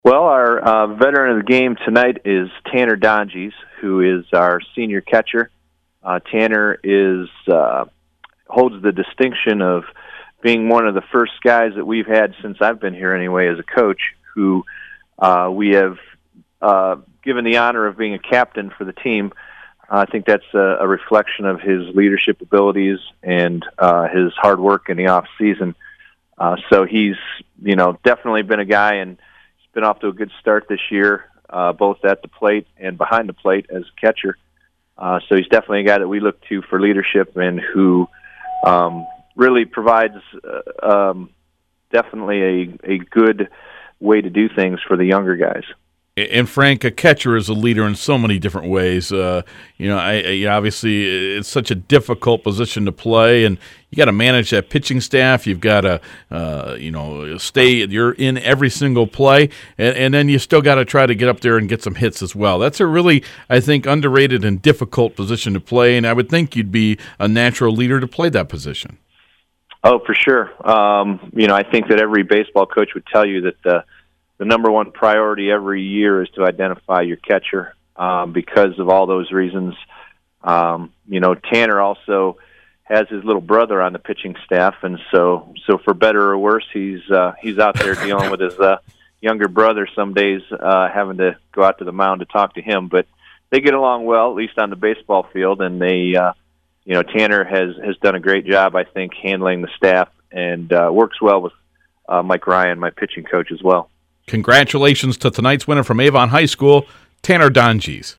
Well, our veteran of the game tonight is Tanner Donges, who is our senior catcher. Tanner holds the distinction of being one of the first guys that we've had since I've been here anyway as a coach, who we have given the honor of being a captain for the team. I think that's a reflection of his leadership abilities and his hard work in the off season. So he's, definitely been a guy, and he's been off to a good start this year, both at the plate and behind the plate as a catcher. So he's definitely a guy that we look to for leadership and who really provides definitely a good way to do things for the younger guys. And Frank, a catcher is a leader in so many different ways. Obviously it's such a difficult position to play, and you got to manage that pitching staff. You've got to, stay. You're in every single play, and then you still got to try to get up there and get some hits as well. That's a really, I think, underrated and difficult position to play, and I would think you'd be a natural leader to play that position. Oh, for sure. I think that every baseball coach would tell you that the number one priority every year is to identify your catcher because of all those reasons. Tanner also has his little brother on the pitching staff, and so for better or worse, he's out there dealing with his younger brother some days, having to go out to the mound to talk to him. But they get along well, at least on the baseball field, and they, Tanner has done a great job, I think, handling the staff and works well with Mike Ryan, my pitching coach, as well. Congratulations to tonight's winner from Avon High School, Tanner Donges.